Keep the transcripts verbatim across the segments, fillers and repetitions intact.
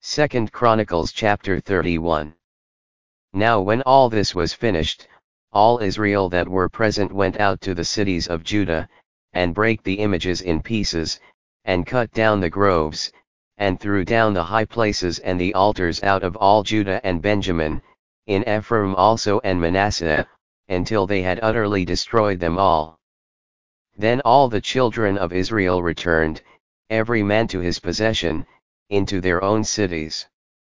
Second Chronicles chapter thirty-one. Now when all this was finished, all Israel that were present went out to the cities of Judah, and brake the images in pieces, and cut down the groves, and threw down the high places and the altars out of all Judah and Benjamin, in Ephraim also and Manasseh, until they had utterly destroyed them all. Then all the children of Israel returned, every man to his possession, into their own cities.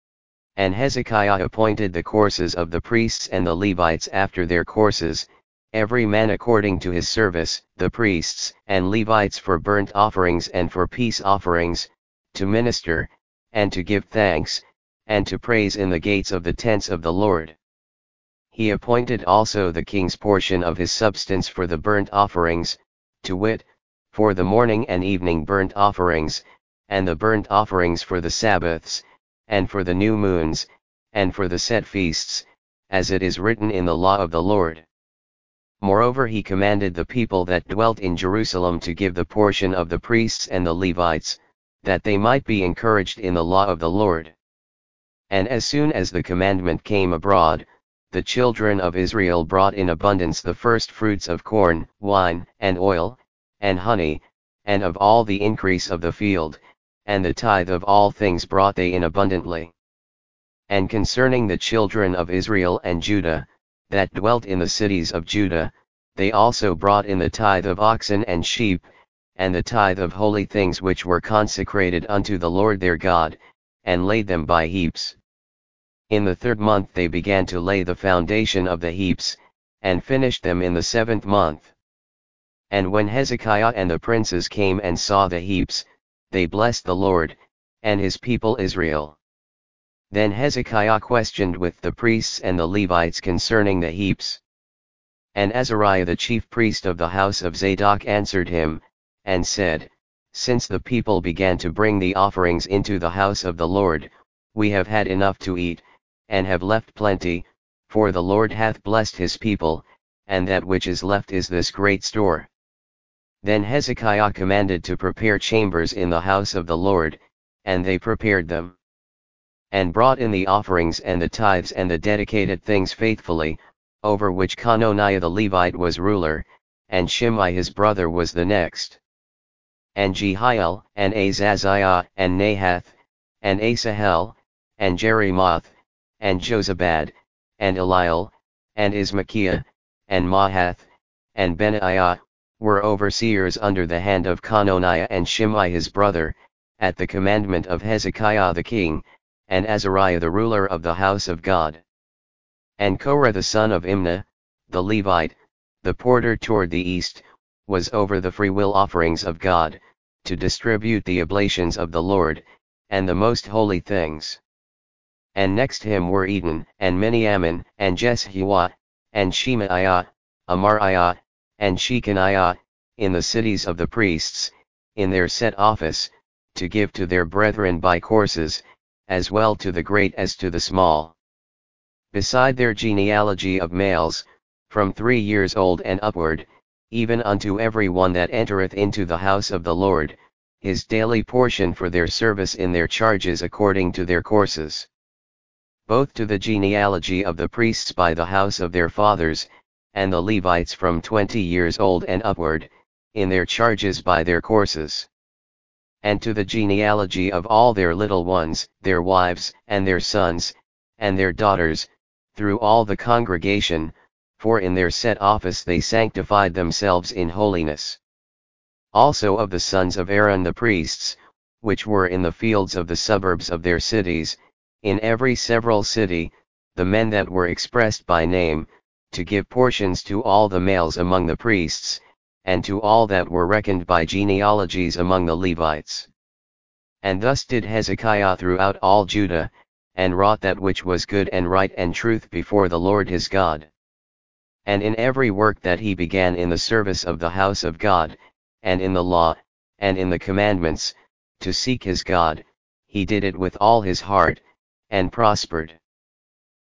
And Hezekiah appointed the courses of the priests and the Levites after their courses, every man according to his service, the priests and Levites for burnt offerings and for peace offerings, to minister, and to give thanks, and to praise in the gates of the tents of the Lord. He appointed also the king's portion of his substance for the burnt offerings, to wit, for the morning and evening burnt offerings, and the burnt offerings for the Sabbaths, and for the new moons, and for the set feasts, as it is written in the law of the Lord. Moreover he commanded the people that dwelt in Jerusalem to give the portion of the priests and the Levites, that they might be encouraged in the law of the Lord. And as soon as the commandment came abroad, the children of Israel brought in abundance the first fruits of corn, wine, and oil, and honey, and of all the increase of the field, and the tithe of all things brought they in abundantly. And concerning the children of Israel and Judah, that dwelt in the cities of Judah, they also brought in the tithe of oxen and sheep, and the tithe of holy things which were consecrated unto the Lord their God, and laid them by heaps. In the third month they began to lay the foundation of the heaps, and finished them in the seventh month. And when Hezekiah and the princes came and saw the heaps, they blessed the Lord, and his people Israel. Then Hezekiah questioned with the priests and the Levites concerning the heaps. And Azariah the chief priest of the house of Zadok answered him, and said, Since the people began to bring the offerings into the house of the Lord, we have had enough to eat, and have left plenty, for the Lord hath blessed his people, and that which is left is this great store. Then Hezekiah commanded to prepare chambers in the house of the Lord, and they prepared them, and brought in the offerings and the tithes and the dedicated things faithfully, over which Cononiah the Levite was ruler, and Shimei his brother was the next. And Jehiel, and Azaziah, and Nahath, and Asahel, and Jerimoth, and Jozabad, and Eliel, and Ismachiah, and Mahath, and Benaiah, were overseers under the hand of Cononiah and Shimei his brother, at the commandment of Hezekiah the king, and Azariah the ruler of the house of God. And Korah the son of Imnah, the Levite, the porter toward the east, was over the freewill offerings of God, to distribute the oblations of the Lord, and the most holy things. And next him were Eden, and Miniamin, and Jeshuah, and Shemaiah, Amariah, and Shechaniah, in the cities of the priests, in their set office, to give to their brethren by courses, as well to the great as to the small. Beside their genealogy of males, from three years old and upward, even unto every one that entereth into the house of the Lord, his daily portion for their service in their charges according to their courses. Both to the genealogy of the priests by the house of their fathers, and the Levites from twenty years old and upward, in their charges by their courses. And to the genealogy of all their little ones, their wives, and their sons, and their daughters, through all the congregation, for in their set office they sanctified themselves in holiness. Also of the sons of Aaron the priests, which were in the fields of the suburbs of their cities, in every several city, the men that were expressed by name, to give portions to all the males among the priests, and to all that were reckoned by genealogies among the Levites. And thus did Hezekiah throughout all Judah, and wrought that which was good and right and truth before the Lord his God. And in every work that he began in the service of the house of God, and in the law, and in the commandments, to seek his God, he did it with all his heart, and prospered.